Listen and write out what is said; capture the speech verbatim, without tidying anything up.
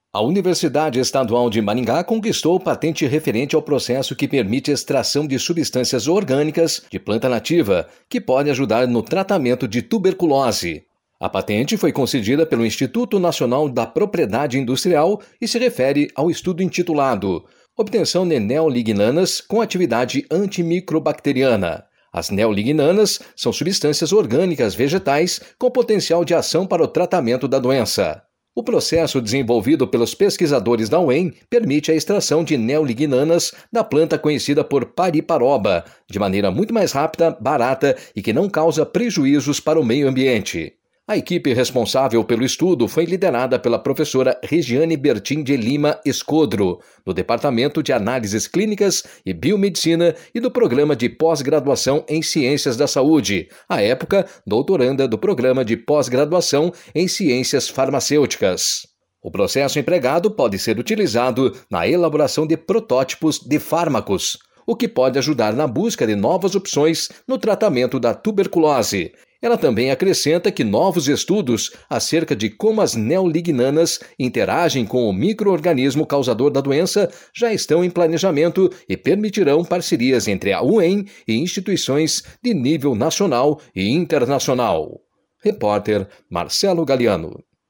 A Universidade Estadual de Maringá conquistou patente referente ao processo que permite extração de substâncias orgânicas de planta nativa, que pode ajudar no tratamento de tuberculose. A patente foi concedida pelo Instituto Nacional da Propriedade Industrial e se refere ao estudo intitulado Obtenção de neolignanas com atividade antimicrobacteriana. As neolignanas são substâncias orgânicas vegetais com potencial de ação para o tratamento da doença. O processo desenvolvido pelos pesquisadores da U E M permite a extração de neolignanas da planta conhecida por pariparoba, de maneira muito mais rápida, barata e que não causa prejuízos para o meio ambiente. A equipe responsável pelo estudo foi liderada pela professora Regiane Bertin de Lima Escodro, do Departamento de Análises Clínicas e Biomedicina e do Programa de Pós-Graduação em Ciências da Saúde, à época doutoranda do Programa de Pós-Graduação em Ciências Farmacêuticas. O processo empregado pode ser utilizado na elaboração de protótipos de fármacos, o que pode ajudar na busca de novas opções no tratamento da tuberculose. Ela também acrescenta que novos estudos acerca de como as neolignanas interagem com o micro-organismo causador da doença já estão em planejamento e permitirão parcerias entre a U E M e instituições de nível nacional e internacional. Repórter Marcelo Galiano.